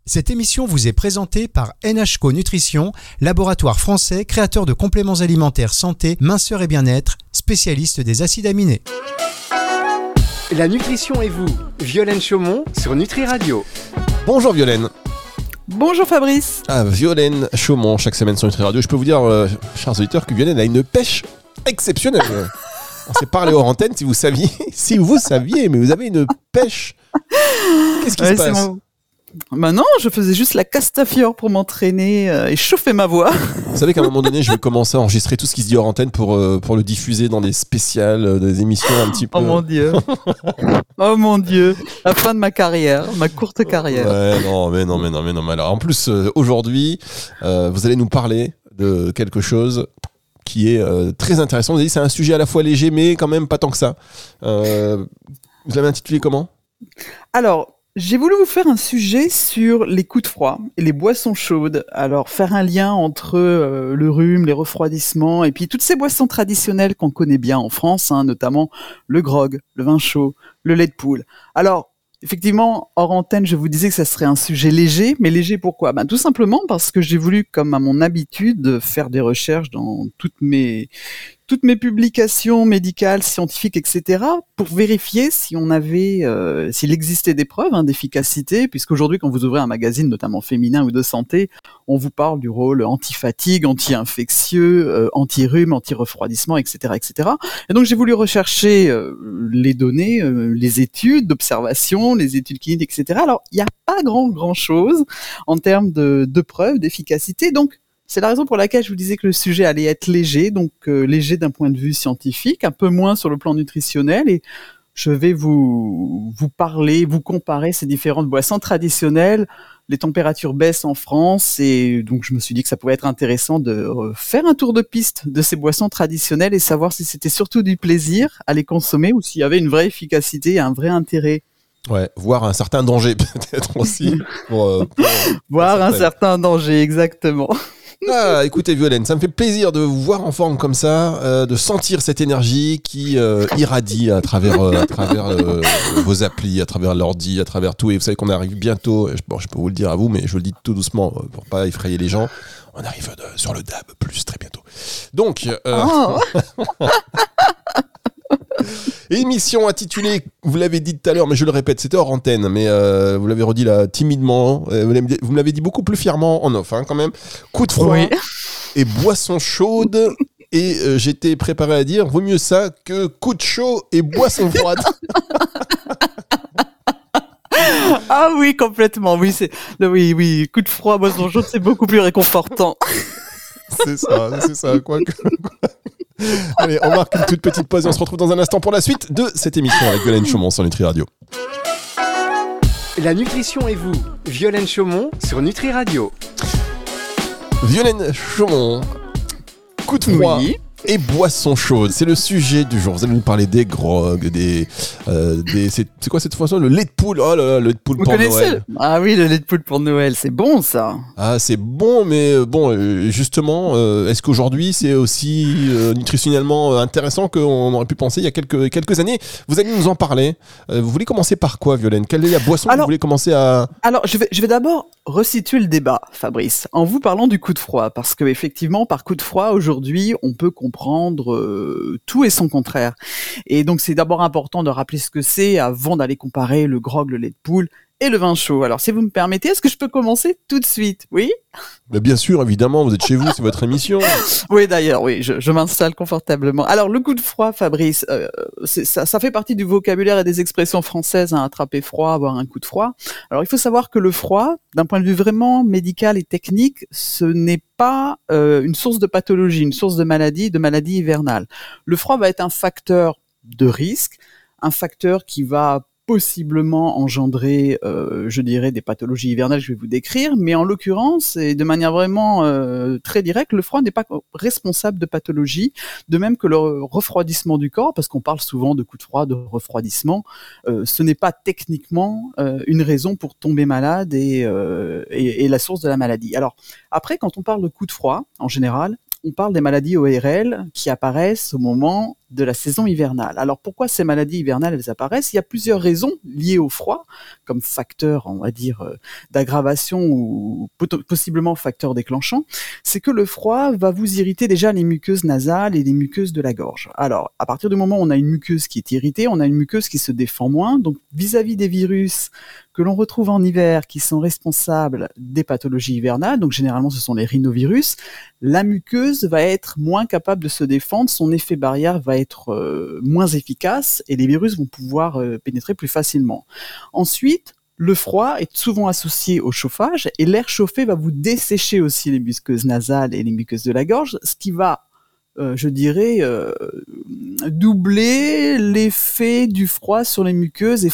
Cette émission vous est présentée par NHCO Nutrition, laboratoire français créateur de compléments alimentaires santé, minceur et bien-être, spécialiste des acides aminés. La nutrition et vous, Violaine Chaumont sur Nutri Radio. Bonjour Violaine. Bonjour Fabrice. Violaine Chaumont, chaque semaine sur Nutri Radio. Je peux vous dire, chers auditeurs, que Violaine a une pêche exceptionnelle. On s'est parlé hors antenne, si vous saviez, mais vous avez une pêche. Qu'est-ce qui se passe ? Bah non, je faisais juste la Castafiore pour m'entraîner et chauffer ma voix. Vous savez qu'à un moment donné, je vais commencer à enregistrer tout ce qui se dit hors antenne pour le diffuser dans des spéciales, des émissions un petit peu... Oh mon Dieu. Oh mon Dieu. La fin de ma carrière, ma courte carrière. Ouais, mais non. Mais alors, en plus, aujourd'hui, vous allez nous parler de quelque chose qui est très intéressant. Vous avez dit c'est un sujet à la fois léger, mais quand même pas tant que ça. Vous l'avez intitulé comment ? Alors... j'ai voulu vous faire un sujet sur les coups de froid et les boissons chaudes. Alors, faire un lien entre le rhume, les refroidissements et puis toutes ces boissons traditionnelles qu'on connaît bien en France, notamment le grog, le vin chaud, le lait de poule. Alors, effectivement, hors antenne, je vous disais que ça serait un sujet léger, mais léger pourquoi ? Tout simplement parce que j'ai voulu, comme à mon habitude, faire des recherches dans toutes mes publications médicales, scientifiques, etc., pour vérifier si on avait, s'il existait des preuves d'efficacité, puisqu'aujourd'hui, quand vous ouvrez un magazine, notamment féminin ou de santé, on vous parle du rôle anti-fatigue, anti-infectieux, anti-rhume, anti-refroidissement, etc., etc. Et donc, j'ai voulu rechercher les données, les études d'observation, les études cliniques, etc. Alors, il n'y a pas grand-chose en termes de preuves d'efficacité, donc c'est la raison pour laquelle je vous disais que le sujet allait être léger, donc léger d'un point de vue scientifique, un peu moins sur le plan nutritionnel, et je vais vous parler, vous comparer ces différentes boissons traditionnelles. Les températures baissent en France, et donc je me suis dit que ça pouvait être intéressant de faire un tour de piste de ces boissons traditionnelles et savoir si c'était surtout du plaisir à les consommer ou s'il y avait une vraie efficacité et un vrai intérêt. Ouais, voire un certain danger peut-être aussi. Voire un certain danger, exactement. Ah, écoutez Violaine, ça me fait plaisir de vous voir en forme comme ça, de sentir cette énergie qui irradie à travers vos applis, à travers l'ordi, à travers tout. Et vous savez qu'on arrive bientôt, je peux vous le dire à vous, mais je vous le dis tout doucement pour pas effrayer les gens. On arrive sur le DAB+, très bientôt. Donc... émission intitulée, vous l'avez dit tout à l'heure, mais je le répète, c'était hors antenne, mais vous l'avez redit là timidement, vous me l'avez dit beaucoup plus fièrement en off, quand même. Coup de froid et boisson chaude, et j'étais préparé à dire, vaut mieux ça que coup de chaud et boisson froide. Ah oui, complètement, oui, coup de froid, boisson chaude, c'est beaucoup plus réconfortant. C'est ça, quoi. Allez, on marque une toute petite pause et on se retrouve dans un instant pour la suite de cette émission avec Violaine Chaumont sur Nutri Radio. La nutrition et vous, Violaine Chaumont sur Nutri Radio. Violaine Chaumont, coup de froid et boisson chaude, c'est le sujet du jour. Vous allez nous parler des grogs, c'est quoi cette fois le lait de poule. Oh là là, le lait de poule pour Noël. Ah oui, le lait de poule pour Noël, c'est bon ça. Ah, c'est bon, mais justement, est-ce qu'aujourd'hui c'est aussi nutritionnellement intéressant qu'on aurait pu penser il y a quelques années ? Vous allez nous en parler. Vous voulez commencer par quoi, Violaine ? Quelle est la boisson que vous voulez commencer à... Alors, je vais d'abord resituer le débat, Fabrice, en vous parlant du coup de froid, parce que effectivement, par coup de froid, aujourd'hui, on peut comprendre tout et son contraire. Et donc, c'est d'abord important de rappeler ce que c'est avant d'aller comparer le grog, le lait de poule et le vin chaud. Alors, si vous me permettez, est-ce que je peux commencer tout de suite ? Oui ? Mais bien sûr, évidemment, vous êtes chez vous, c'est votre émission. Oui, d'ailleurs, oui, je m'installe confortablement. Alors, le coup de froid, Fabrice, ça fait partie du vocabulaire et des expressions françaises, attraper froid, avoir un coup de froid. Alors, il faut savoir que le froid, d'un point de vue vraiment médical et technique, ce n'est pas une source de pathologie, une source de maladie hivernale. Le froid va être un facteur de risque, un facteur qui va possiblement engendrer, je dirais, des pathologies hivernales que je vais vous décrire, mais en l'occurrence, et de manière vraiment très directe, le froid n'est pas responsable de pathologie, de même que le refroidissement du corps, parce qu'on parle souvent de coup de froid, de refroidissement, ce n'est pas techniquement une raison pour tomber malade et la source de la maladie. Alors, après, quand on parle de coup de froid, en général, on parle des maladies ORL qui apparaissent au moment de la saison hivernale. Alors pourquoi ces maladies hivernales elles apparaissent? Il y a plusieurs raisons liées au froid, comme facteur, on va dire, d'aggravation ou possiblement facteur déclenchant. C'est que le froid va vous irriter déjà les muqueuses nasales et les muqueuses de la gorge. Alors à partir du moment où on a une muqueuse qui est irritée, on a une muqueuse qui se défend moins. Donc vis-à-vis des virus que l'on retrouve en hiver, qui sont responsables des pathologies hivernales, donc généralement ce sont les rhinovirus, la muqueuse va être moins capable de se défendre, son effet barrière va être moins efficace et les virus vont pouvoir pénétrer plus facilement. Ensuite, le froid est souvent associé au chauffage et l'air chauffé va vous dessécher aussi les muqueuses nasales et les muqueuses de la gorge, ce qui va doubler l'effet du froid sur les muqueuses et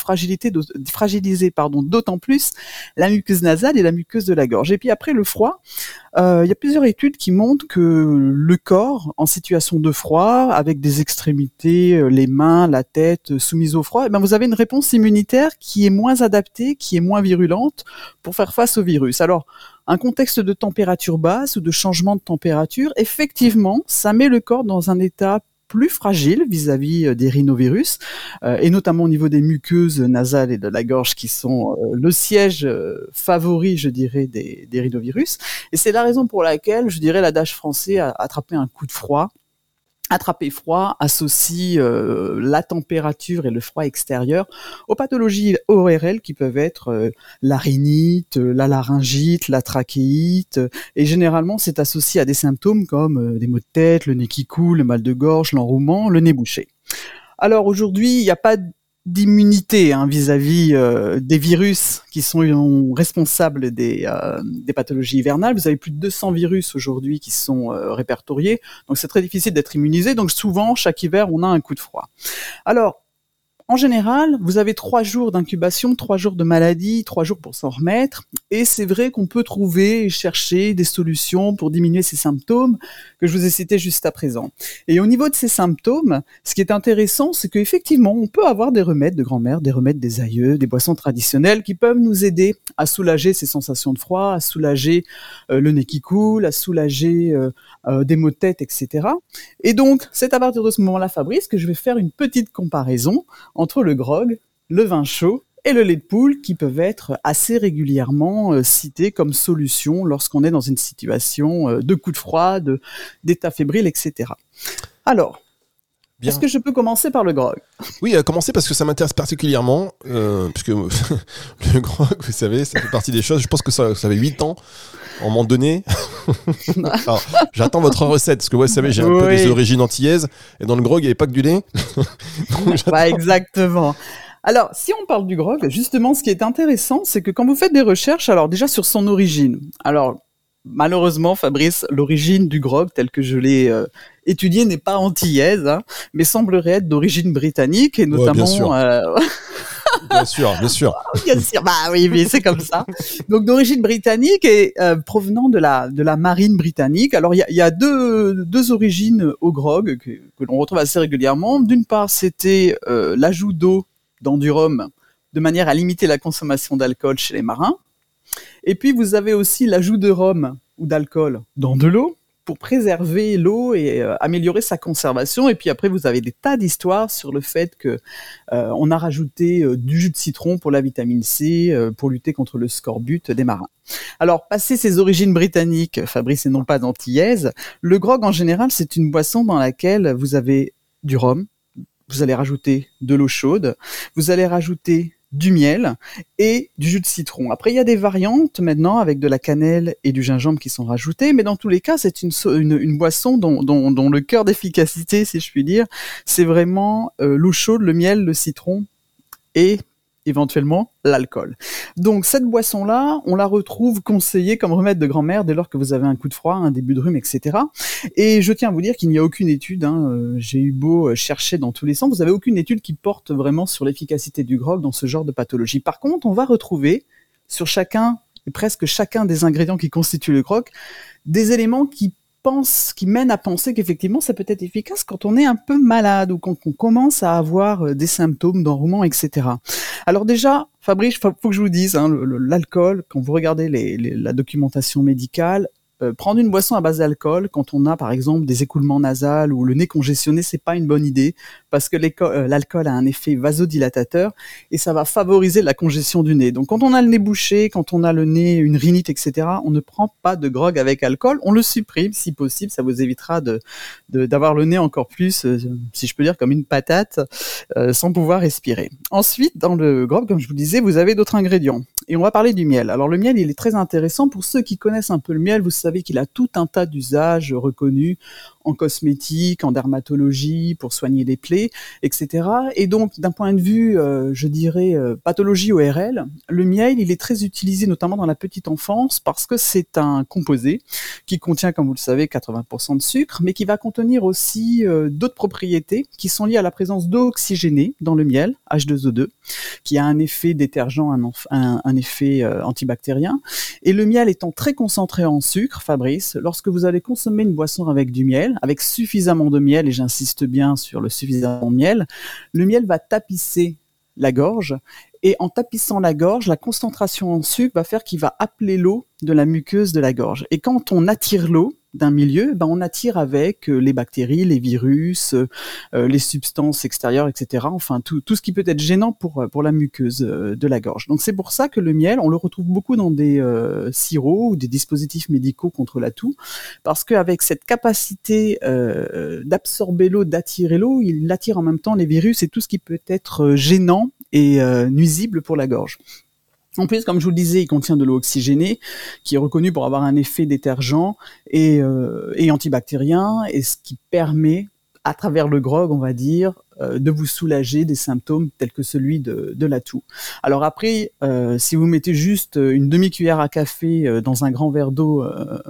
fragiliser d'autant plus la muqueuse nasale et la muqueuse de la gorge. Et puis après le froid, il y a plusieurs études qui montrent que le corps en situation de froid, avec des extrémités, les mains, la tête soumises au froid, vous avez une réponse immunitaire qui est moins adaptée, qui est moins virulente pour faire face au virus. Alors, un contexte de température basse ou de changement de température, effectivement, ça met le corps dans un état plus fragile vis-à-vis des rhinovirus, et notamment au niveau des muqueuses nasales et de la gorge qui sont le siège favori, je dirais, des rhinovirus. Et c'est la raison pour laquelle, je dirais, l'adage français a attrapé un coup de froid. Attraper froid associe la température et le froid extérieur aux pathologies ORL qui peuvent être la rhinite, la laryngite, la trachéite, et généralement c'est associé à des symptômes comme des maux de tête, le nez qui coule, le mal de gorge, l'enrouement, le nez bouché. Alors aujourd'hui, il n'y a pas d'immunité vis-à-vis des virus qui sont responsables des pathologies hivernales. Vous avez plus de 200 virus aujourd'hui qui sont répertoriés, donc c'est très difficile d'être immunisé. Donc souvent, chaque hiver, on a un coup de froid. Alors, en général, vous avez 3 jours d'incubation, 3 jours de maladie, 3 jours pour s'en remettre. Et c'est vrai qu'on peut trouver et chercher des solutions pour diminuer ces symptômes que je vous ai cités juste à présent. Et au niveau de ces symptômes, ce qui est intéressant, c'est qu'effectivement, on peut avoir des remèdes de grand-mère, des remèdes des aïeux, des boissons traditionnelles qui peuvent nous aider à soulager ces sensations de froid, à soulager le nez qui coule, à soulager des maux de tête, etc. Et donc, c'est à partir de ce moment-là, Fabrice, que je vais faire une petite comparaison entre le grog, le vin chaud et le lait de poule qui peuvent être assez régulièrement cités comme solution lorsqu'on est dans une situation de coup de froid, d'état fébrile, etc. Alors, Bien. Est-ce que je peux commencer par le grog? Oui, commencer parce que ça m'intéresse particulièrement, puisque le grog, vous savez, ça fait partie des choses, je pense que ça avait 8 ans, à un moment donné. Alors, j'attends votre recette, parce que vous savez, j'ai un peu des origines antillaises, et dans le grog, il n'y avait pas que du lait. Exactement. Alors, si on parle du grog, justement, ce qui est intéressant, c'est que quand vous faites des recherches, alors déjà sur son origine, alors malheureusement, Fabrice, l'origine du grog, telle que je l'ai étudiée, n'est pas antillaise, mais semblerait être d'origine britannique, et notamment... bien sûr. Bien sûr. Bien sûr, bah oui, mais c'est comme ça. Donc d'origine britannique et provenant de la marine britannique. Alors il y a deux origines au grog que l'on retrouve assez régulièrement. D'une part, c'était l'ajout d'eau dans du rhum de manière à limiter la consommation d'alcool chez les marins. Et puis vous avez aussi l'ajout de rhum ou d'alcool dans de l'eau pour préserver l'eau et améliorer sa conservation. Et puis après, vous avez des tas d'histoires sur le fait que on a rajouté du jus de citron pour la vitamine C, pour lutter contre le scorbut des marins. Alors, passé ces origines britanniques, Fabrice, et non pas d'antillaises, le grog en général, c'est une boisson dans laquelle vous avez du rhum, vous allez rajouter de l'eau chaude, vous allez rajouter du miel et du jus de citron. Après, il y a des variantes maintenant avec de la cannelle et du gingembre qui sont rajoutés, mais dans tous les cas, c'est une boisson dont le cœur d'efficacité, si je puis dire, c'est vraiment l'eau chaude, le miel, le citron et éventuellement l'alcool. Donc cette boisson-là, on la retrouve conseillée comme remède de grand-mère dès lors que vous avez un coup de froid, un début de rhume, etc. Et je tiens à vous dire qu'il n'y a aucune étude, j'ai eu beau chercher dans tous les sens, vous n'avez aucune étude qui porte vraiment sur l'efficacité du grog dans ce genre de pathologie. Par contre, on va retrouver sur presque chacun des ingrédients qui constituent le grog, des éléments qui mènent à penser qu'effectivement ça peut être efficace quand on est un peu malade ou quand on commence à avoir des symptômes d'enrouement, etc. Alors déjà, Fabrice, faut que je vous dise, l'alcool, quand vous regardez la documentation médicale, prendre une boisson à base d'alcool quand on a par exemple des écoulements nasales ou le nez congestionné, c'est pas une bonne idée parce que l'alcool a un effet vasodilatateur et ça va favoriser la congestion du nez. Donc quand on a le nez bouché, quand on a le nez, une rhinite, etc., on ne prend pas de grog avec alcool, on le supprime si possible, ça vous évitera d'avoir le nez encore plus, si je peux dire, comme une patate, sans pouvoir respirer. Ensuite, dans le grog, comme je vous disais, vous avez d'autres ingrédients. Et on va parler du miel. Alors le miel, il est très intéressant. Pour ceux qui connaissent un peu le miel, vous savez qu'il a tout un tas d'usages reconnus en cosmétique, en dermatologie, pour soigner les plaies, etc. Et donc, d'un point de vue, je dirais, pathologie ORL, le miel, il est très utilisé notamment dans la petite enfance parce que c'est un composé qui contient, comme vous le savez, 80% de sucre, mais qui va contenir aussi d'autres propriétés qui sont liées à la présence d'eau oxygénée dans le miel, H2O2, qui a un effet détergent, un effet antibactérien. Et le miel étant très concentré en sucre, Fabrice, lorsque vous allez consommer une boisson avec du miel, avec suffisamment de miel, et j'insiste bien sur le suffisamment de miel, le miel va tapisser la gorge, et en tapissant la gorge, la concentration en sucre va faire qu'il va appeler l'eau de la muqueuse de la gorge. Et quand on attire l'eau d'un milieu, on attire avec les bactéries, les virus, les substances extérieures, etc. Enfin, tout ce qui peut être gênant pour la muqueuse de la gorge. Donc c'est pour ça que le miel, on le retrouve beaucoup dans des sirops ou des dispositifs médicaux contre la toux, parce qu'avec cette capacité d'absorber l'eau, d'attirer l'eau, il attire en même temps les virus et tout ce qui peut être gênant et nuisible pour la gorge. En plus, comme je vous le disais, il contient de l'eau oxygénée, qui est reconnue pour avoir un effet détergent et antibactérien, et ce qui permet, à travers le grog, on va dire, de vous soulager des symptômes tels que celui de la toux. Alors après, si vous mettez juste une demi-cuillère à café dans un grand verre d'eau,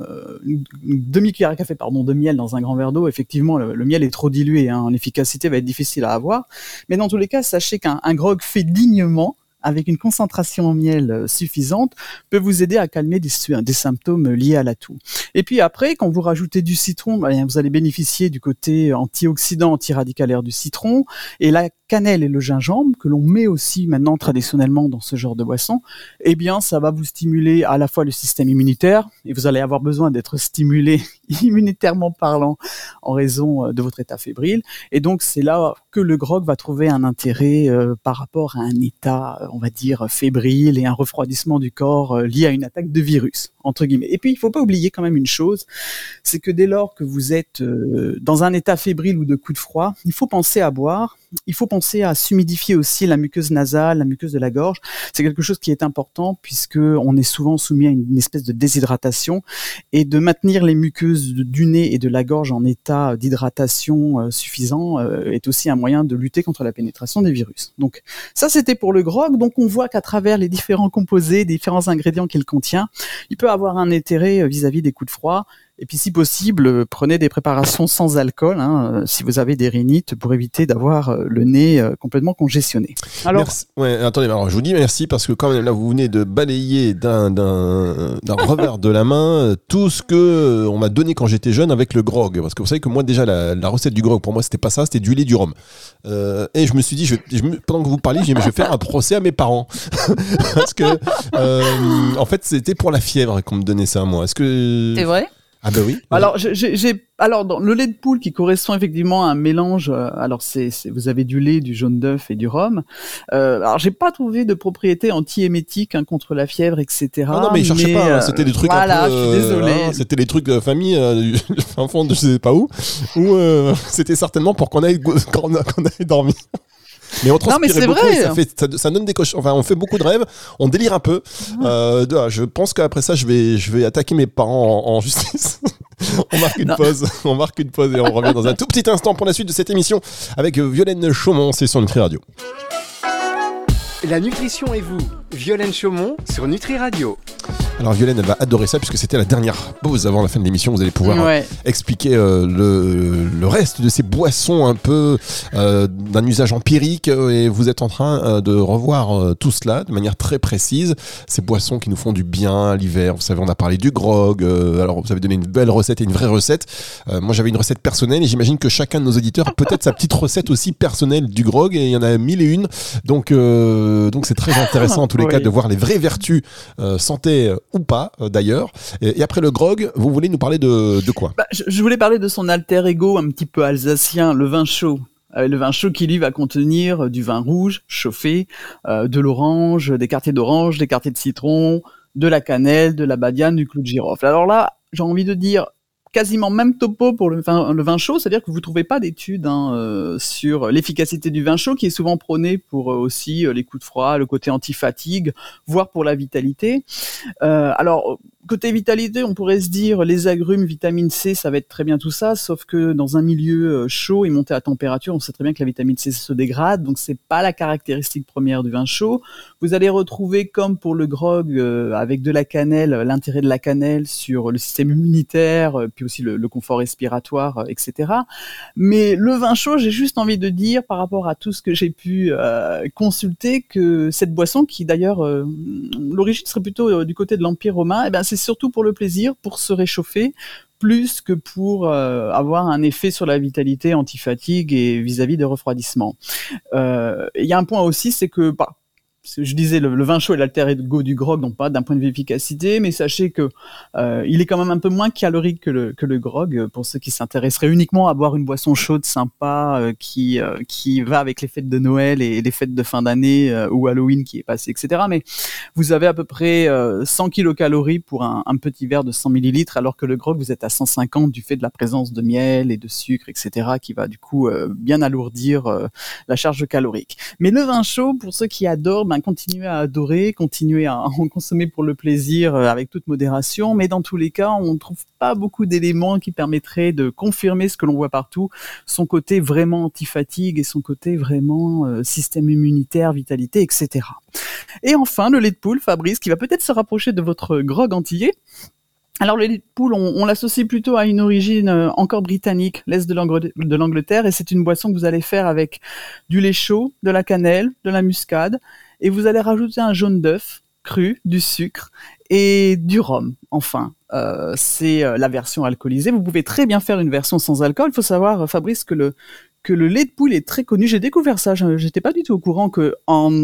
une demi-cuillère à café de miel dans un grand verre d'eau, effectivement, le miel est trop dilué, l'efficacité va être difficile à avoir. Mais dans tous les cas, sachez qu'un grog fait dignement, avec une concentration en miel suffisante, peut vous aider à calmer des symptômes liés à la toux. Et puis après, quand vous rajoutez du citron, vous allez bénéficier du côté antioxydant, antiradicalaire du citron, et la cannelle et le gingembre, que l'on met aussi maintenant traditionnellement dans ce genre de boisson, eh bien ça va vous stimuler à la fois le système immunitaire, et vous allez avoir besoin d'être stimulé immunitairement parlant en raison de votre état fébrile, et donc c'est là que le grog va trouver un intérêt par rapport à un état, on va dire, fébrile et un refroidissement du corps lié à une attaque de virus, entre guillemets. Et puis, il ne faut pas oublier quand même une chose, c'est que dès lors que vous êtes dans un état fébrile ou de coup de froid, il faut penser à boire, il faut penser à s'humidifier aussi la muqueuse nasale, la muqueuse de la gorge. C'est quelque chose qui est important puisque on est souvent soumis à une espèce de déshydratation, et de maintenir les muqueuses du nez et de la gorge en état d'hydratation suffisant est aussi un moyen de lutter contre la pénétration des virus. Donc ça, c'était pour le grog. Donc on voit qu'à travers les différents composés, différents ingrédients qu'il contient, il peut avoir un intérêt vis-à-vis des coups de froid. Et puis, si possible, prenez des préparations sans alcool, si vous avez des rhinites, pour éviter d'avoir le nez complètement congestionné. Alors, merci. Ouais, attendez, alors je vous dis merci parce que quand même là, vous venez de balayer d'un revers de la main tout ce que on m'a donné quand j'étais jeune avec le grog. Parce que vous savez que moi déjà la recette du grog pour moi c'était pas ça, c'était du lait, du rhum. Et je me suis dit, pendant que vous parliez, je vais faire un procès à mes parents parce que en fait c'était pour la fièvre qu'on me donnait ça moi. Est-ce que c'est vrai? Ah ben oui. Alors dans le lait de poule qui correspond effectivement à un mélange, alors vous avez du lait, du jaune d'œuf et du rhum. Alors j'ai pas trouvé de propriété anti-émétique contre la fièvre, etc. Non mais cherchez pas, c'était des trucs voilà, un peu, je suis désolé. C'était les trucs de famille du fin fond de je sais pas où c'était certainement pour qu'on aille dormir. Mais on transpire beaucoup et ça donne des coches. Enfin, on fait beaucoup de rêves, on délire un peu. Je pense qu'après ça, je vais attaquer mes parents en justice. On marque une pause et on revient dans un tout petit instant pour la suite de cette émission avec Violaine Chaumont, c'est sur Nutri Radio. La nutrition et vous, Violaine Chaumont sur Nutri Radio. Alors Violaine, elle va adorer ça puisque c'était la dernière pause avant la fin de l'émission. Vous allez pouvoir expliquer le reste de ces boissons un peu d'un usage empirique, et vous êtes en train de revoir tout cela de manière très précise. Ces boissons qui nous font du bien l'hiver. Vous savez, on a parlé du grog. Alors vous avez donné une belle recette et une vraie recette. Moi j'avais une recette personnelle et j'imagine que chacun de nos auditeurs a peut-être sa petite recette aussi personnelle du grog, et il y en a 1001. Donc c'est très intéressant en tous les cas de voir les vraies vertus santé ou pas d'ailleurs. Et après le grog, vous voulez nous parler de quoi? Je voulais parler de son alter ego un petit peu alsacien, le vin chaud. Le vin chaud qui lui va contenir du vin rouge chauffé, de l'orange, des quartiers d'orange, des quartiers de citron, de la cannelle, de la badiane, du clou de girofle. Alors là, j'ai envie de dire quasiment même topo pour le vin chaud, c'est-à-dire que vous trouvez pas d'études sur l'efficacité du vin chaud qui est souvent prôné pour aussi les coups de froid, le côté anti-fatigue, voire pour la vitalité. Alors côté vitalité, on pourrait se dire les agrumes, vitamine C, ça va être très bien tout ça, sauf que dans un milieu chaud et monté à température, on sait très bien que la vitamine C se dégrade, donc c'est pas la caractéristique première du vin chaud. Vous allez retrouver, comme pour le grog, avec de la cannelle, l'intérêt de la cannelle sur le système immunitaire, puis aussi le confort respiratoire, etc. Mais le vin chaud, j'ai juste envie de dire, par rapport à tout ce que j'ai pu consulter, que cette boisson, qui d'ailleurs, l'origine serait plutôt du côté de l'Empire romain, c'est surtout pour le plaisir, pour se réchauffer, plus que pour avoir un effet sur la vitalité, anti-fatigue et vis-à-vis de refroidissement. Il y a un point aussi, c'est que je disais le vin chaud est l'alter ego du grog, donc pas d'un point de vue efficacité, mais sachez que il est quand même un peu moins calorique que le grog, pour ceux qui s'intéresseraient uniquement à boire une boisson chaude sympa qui va avec les fêtes de Noël et les fêtes de fin d'année ou Halloween qui est passé, etc. Mais vous avez à peu près 100 kilocalories pour un petit verre de 100 millilitres, alors que le grog, vous êtes à 150 du fait de la présence de miel et de sucre, etc., qui va du coup bien alourdir la charge calorique. Mais le vin chaud, pour ceux qui adorent, continuez à adorer, continuez à en consommer pour le plaisir avec toute modération, mais dans tous les cas, on ne trouve pas beaucoup d'éléments qui permettraient de confirmer ce que l'on voit partout, son côté vraiment anti-fatigue et son côté vraiment système immunitaire, vitalité, etc. Et enfin, le lait de poule, Fabrice, qui va peut-être se rapprocher de votre grog antillais. Alors le lait de poule, on l'associe plutôt à une origine encore britannique, l'est de l'Angleterre, et c'est une boisson que vous allez faire avec du lait chaud, de la cannelle, de la muscade, et vous allez rajouter un jaune d'œuf cru, du sucre et du rhum. Enfin, c'est la version alcoolisée. Vous pouvez très bien faire une version sans alcool. Il faut savoir, Fabrice, que le lait de poule est très connu. J'ai découvert ça. J'étais pas du tout au courant que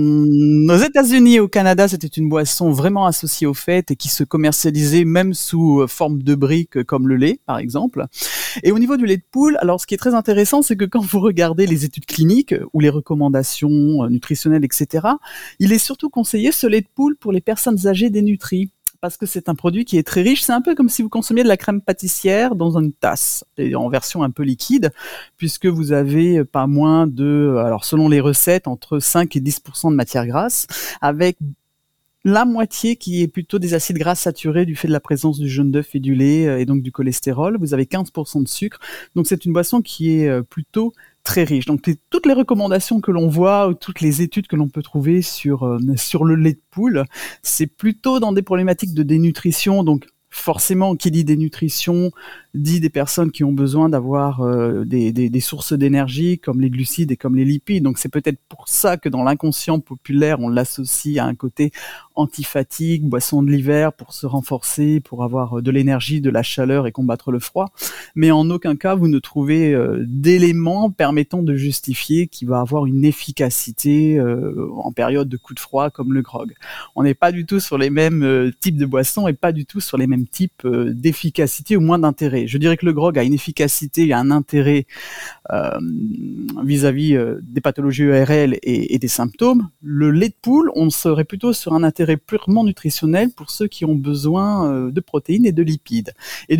aux États-Unis et au Canada, c'était une boisson vraiment associée aux fêtes et qui se commercialisait même sous forme de briques comme le lait, par exemple. Et au niveau du lait de poule, alors ce qui est très intéressant, c'est que quand vous regardez les études cliniques ou les recommandations nutritionnelles, etc., il est surtout conseillé ce lait de poule pour les personnes âgées dénutries. Parce que c'est un produit qui est très riche. C'est un peu comme si vous consommiez de la crème pâtissière dans une tasse, en version un peu liquide, puisque vous avez pas moins de, alors selon les recettes, entre 5 et 10% de matière grasse, avec la moitié qui est plutôt des acides gras saturés du fait de la présence du jaune d'œuf et du lait, et donc du cholestérol. Vous avez 15% de sucre. Donc c'est une boisson qui est plutôt très riche. Donc toutes les recommandations que l'on voit, ou toutes les études que l'on peut trouver sur le lait de poule, c'est plutôt dans des problématiques de dénutrition. Donc forcément, qui dit dénutrition dit des personnes qui ont besoin d'avoir des sources d'énergie comme les glucides et comme les lipides. Donc c'est peut-être pour ça que dans l'inconscient populaire, on l'associe à un côté anti-fatigue, boisson de l'hiver pour se renforcer, pour avoir de l'énergie, de la chaleur et combattre le froid. Mais en aucun cas, vous ne trouvez d'éléments permettant de justifier qu'il va avoir une efficacité en période de coup de froid comme le grog. On n'est pas du tout sur les mêmes types de boissons et pas du tout sur les mêmes types d'efficacité ou moins d'intérêt. Je dirais que le grog a une efficacité et un intérêt vis-à-vis des pathologies ERL et des symptômes. Le lait de poule, on serait plutôt sur un intérêt purement nutritionnel pour ceux qui ont besoin de protéines et de lipides.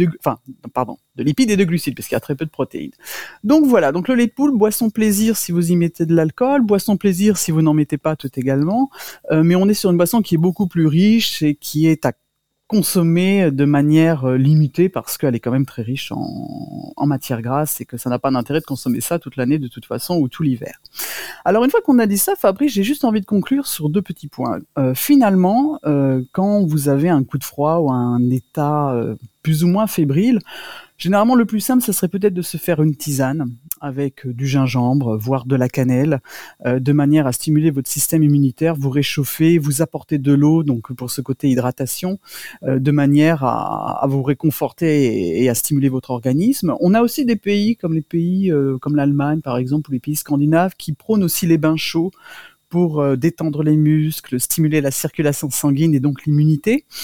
De lipides et de glucides, parce qu'il y a très peu de protéines. Donc voilà, donc le lait de poule, boisson plaisir si vous y mettez de l'alcool, boisson plaisir si vous n'en mettez pas tout également, mais on est sur une boisson qui est beaucoup plus riche et qui est à consommer de manière limitée parce qu'elle est quand même très riche en matière grasse et que ça n'a pas d'intérêt de consommer ça toute l'année de toute façon ou tout l'hiver. Alors une fois qu'on a dit ça, Fabrice, j'ai juste envie de conclure sur deux petits points. Finalement, quand vous avez un coup de froid ou un état plus ou moins fébrile, généralement le plus simple, ça serait peut-être de se faire une tisane avec du gingembre, voire de la cannelle, de manière à stimuler votre système immunitaire, vous réchauffer, vous apporter de l'eau, donc pour ce côté hydratation, de manière à vous réconforter et à stimuler votre organisme. On a aussi des pays comme comme l'Allemagne par exemple, ou les pays scandinaves, qui prônent aussi les bains chauds pour détendre les muscles, stimuler la circulation sanguine et donc l'immunité.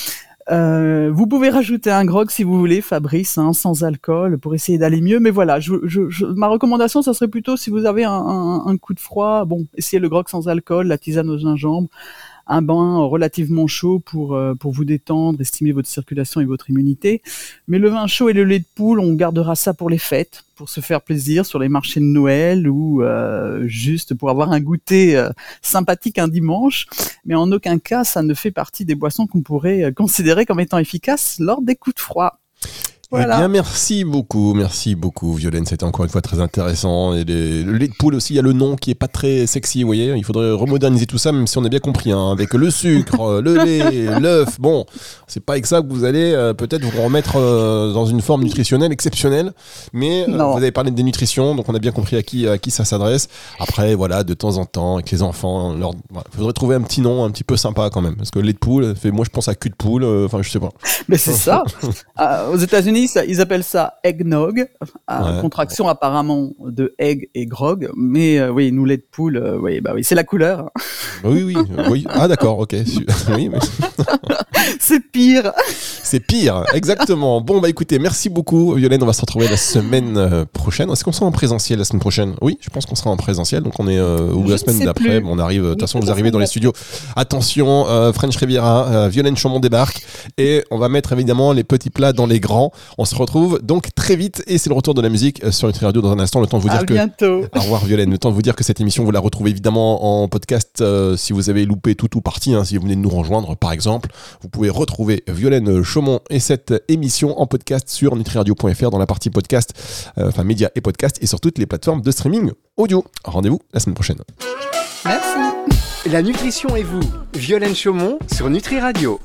Vous pouvez rajouter un grog si vous voulez, Fabrice, sans alcool, pour essayer d'aller mieux. Mais voilà, ma recommandation, ça serait plutôt si vous avez un coup de froid, essayez le grog sans alcool, la tisane au gingembre, un bain relativement chaud pour vous détendre et stimuler votre circulation et votre immunité. Mais le vin chaud et le lait de poule, on gardera ça pour les fêtes, pour se faire plaisir sur les marchés de Noël ou juste pour avoir un goûter sympathique un dimanche. Mais en aucun cas, ça ne fait partie des boissons qu'on pourrait considérer comme étant efficaces lors des coups de froid. Voilà. Eh bien, merci beaucoup, Violaine. C'était encore une fois très intéressant. Et le lait de poule aussi, il y a le nom qui est pas très sexy, vous voyez. Il faudrait remoderniser tout ça, même si on a bien compris, avec le sucre, le lait, l'œuf. Bon, c'est pas avec ça que vous allez peut-être vous remettre dans une forme nutritionnelle exceptionnelle. Mais vous avez parlé de dénutrition, donc on a bien compris à qui ça s'adresse. Après, voilà, de temps en temps, avec les enfants, il faudrait trouver un petit nom un petit peu sympa quand même. Parce que le lait de poule, moi je pense à cul de poule, je sais pas. Mais c'est ça. Aux États-Unis, ils appellent ça eggnog, contraction apparemment de egg et grog, mais oui, nous lait de poule, c'est la couleur. Oui. Ah d'accord, ok. Oui, mais... C'est pire. C'est pire, exactement. Bon, écoutez, merci beaucoup, Violaine. On va se retrouver la semaine prochaine. Est-ce qu'on sera en présentiel la semaine prochaine ? Oui, je pense qu'on sera en présentiel. Donc on est ou la semaine d'après. On arrive. De toute façon, vous arrivez dans les studios. Attention, French Riviera, Violaine Chaumont débarque et on va mettre évidemment les petits plats dans les grands. On se retrouve donc très vite et c'est le retour de la musique sur Nutri Radio dans un instant. Le temps de vous dire bientôt. Au revoir, Violaine. Le temps de vous dire que cette émission, vous la retrouvez évidemment en podcast si vous avez loupé tout ou partie. Si vous venez de nous rejoindre, par exemple, vous pouvez retrouver Violaine Chaumont et cette émission en podcast sur nutriradio.fr dans la partie podcast, médias et podcast et sur toutes les plateformes de streaming audio. Rendez-vous la semaine prochaine. Merci. La nutrition et vous, Violaine Chaumont sur Nutri Radio.